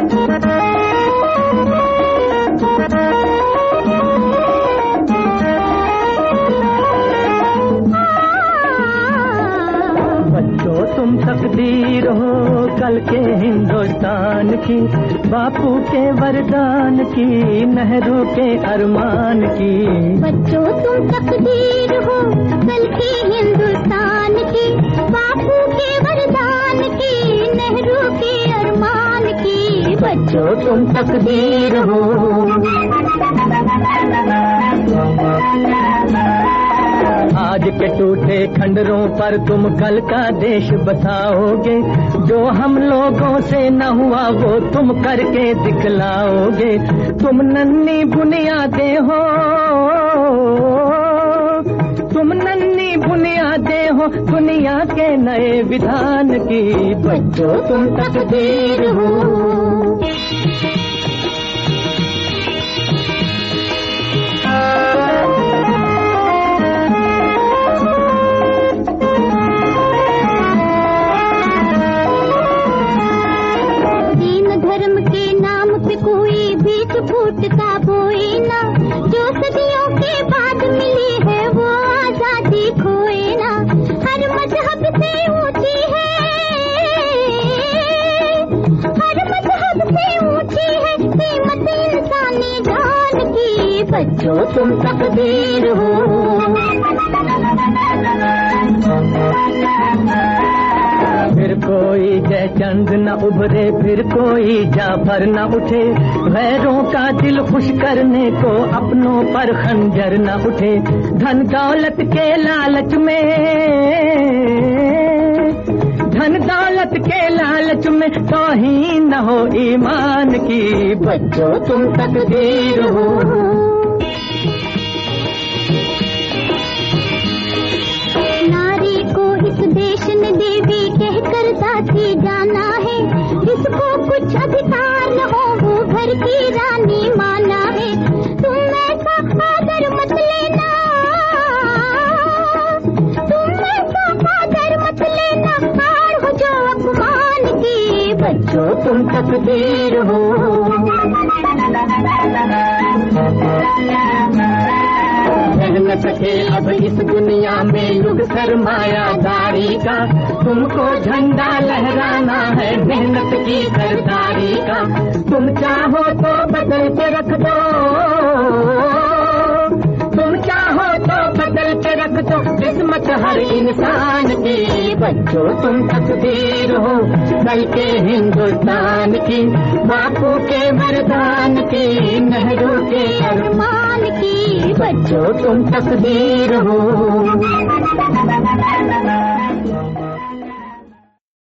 तुम तकदीर हो कल के हिंदुस्तान की, बापू के वरदान की, नेहरू के अरमान की। बच्चों तुम तकदीर हो कल के हिंदुस्तान की, बापू के वरदान की, नेहरू के अरमान की। बच्चों तुम तकदीर हो। आज के टूटे खंडरों पर तुम कल का देश बसाओगे, जो हम लोगों से न हुआ वो तुम करके दिखलाओगे। तुम नन्ही बुनियादें हो, तुम नन्ही बुनियादें हो दुनिया के नए विधान की। बच्चों तुम तकदीर हो। कोई बीच फूटता बोए ना, जो सदियों के बाद मिली है वो आजादी खोए ना। हर मजहब से ऊंची है, हर मजहब से ऊंची है कीमत इंसानी जान की। बच्चों तुम तकदीर हो। फिर कोई जयचंद न उभरे, फिर कोई जाफर न उठे, गैरों का दिल खुश करने को अपनों पर खंजर न उठे। धन दौलत के लालच में, धन दौलत के लालच में तौहीन न हो ईमान की। बच्चों तुम तकदीर हो। नारी को इस देश ने देवी कहकर दासी जाना है, जिसको कुछ अधिकार न हो वो घर की रानी माना है। तुम ऐसा आदर मत लेना, तुम ऐसा आदर मत लेना, हार हो जो अपमान की। बच्चों तुम तकदीर हो। रह न सके अब इस दुनिया में युग सरमायादारी का, तुमको झंडा लहराना है मेहनत की सरदारी का। तुम चाहो तो बदल के रख दो, तुम चाहो तो बदल के रख दो किस्मत हर इंसान की। बच्चों तुम तकदीर हो कल के हिंदुस्तान की, बापू के वरदान की, नेहरू के अरमान की। बच्चों तुम तकदीर हो।